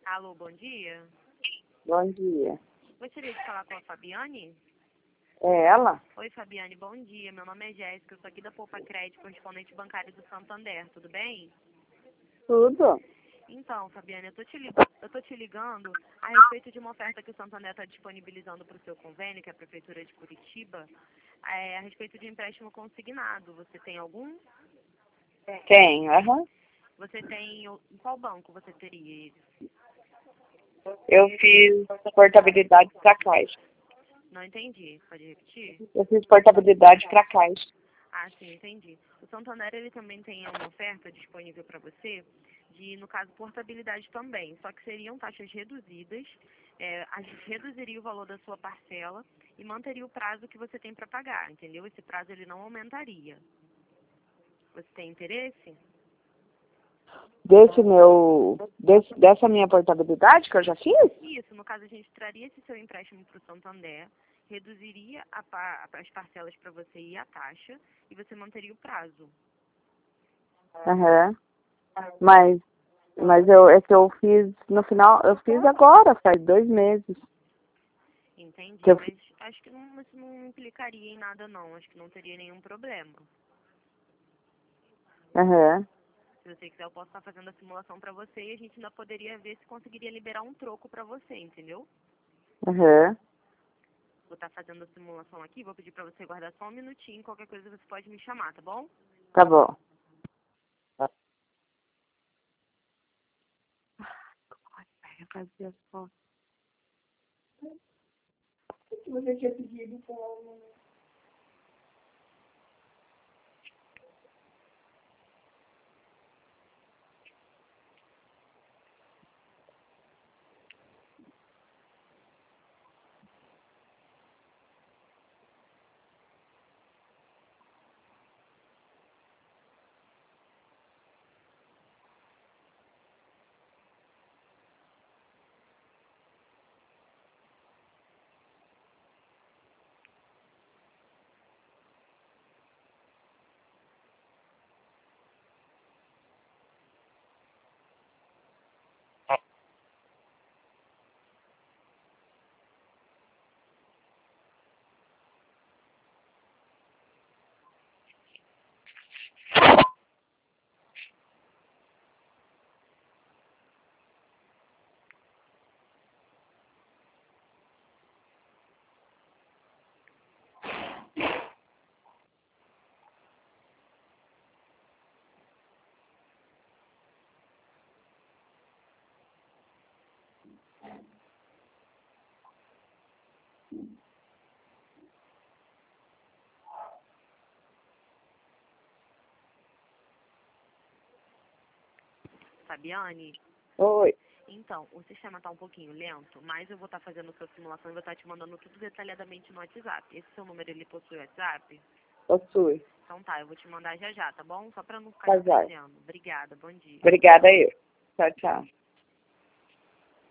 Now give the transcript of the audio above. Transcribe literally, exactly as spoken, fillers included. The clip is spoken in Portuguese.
Alô, bom dia. Bom dia. Gostaria de falar com a Fabiane? É ela? Oi, Fabiane, bom dia. Meu nome é Jéssica, eu sou aqui da Poupa Crédito, correspondente bancário do Santander, tudo bem? Tudo. Então, Fabiane, eu tô te, lig... eu tô te ligando a respeito de uma oferta que o Santander está disponibilizando para o seu convênio, que é a Prefeitura de Curitiba, é, a respeito de empréstimo consignado. Você tem algum? Tenho, aham. Você tem... Em qual banco você teria isso? Eu fiz portabilidade para caixa. Não entendi. Pode repetir? Eu fiz portabilidade para caixa. Ah, sim, entendi. O Santander, ele também tem uma oferta disponível para você de, no caso, portabilidade também, só que seriam taxas reduzidas, é, a gente reduziria o valor da sua parcela e manteria o prazo que você tem para pagar, entendeu? Esse prazo ele não aumentaria. Você tem interesse? Desse meu, desse, dessa minha portabilidade que eu já fiz? Isso, no caso, a gente traria esse seu empréstimo para o Santander, reduziria a pa- as parcelas para você e a taxa, e você manteria o prazo. Aham. Mas, mas eu, é que eu fiz no final, eu fiz agora, faz dois meses. Entendi, Que eu mas acho que não, isso não implicaria em nada não, acho que não teria nenhum problema. Aham. Se você quiser, eu posso estar fazendo a simulação para você e a gente ainda poderia ver se conseguiria liberar um troco para você, entendeu? Aham. Vou estar fazendo a simulação aqui, vou pedir para você guardar só um minutinho, qualquer coisa você pode me chamar, tá bom? Tá bom. Eu fazia as fotos. Você tinha pedido como... Fabiane, Oi. então, o sistema está um pouquinho lento, mas eu vou estar fazendo a sua simulação e vou estar te mandando tudo detalhadamente no WhatsApp. Esse seu número, ele possui WhatsApp? Possui. Então tá, eu vou te mandar já já, tá bom? Só para não ficar Tá te jóia. devendo. Obrigada, bom dia. Obrigada aí. Tchau, tchau.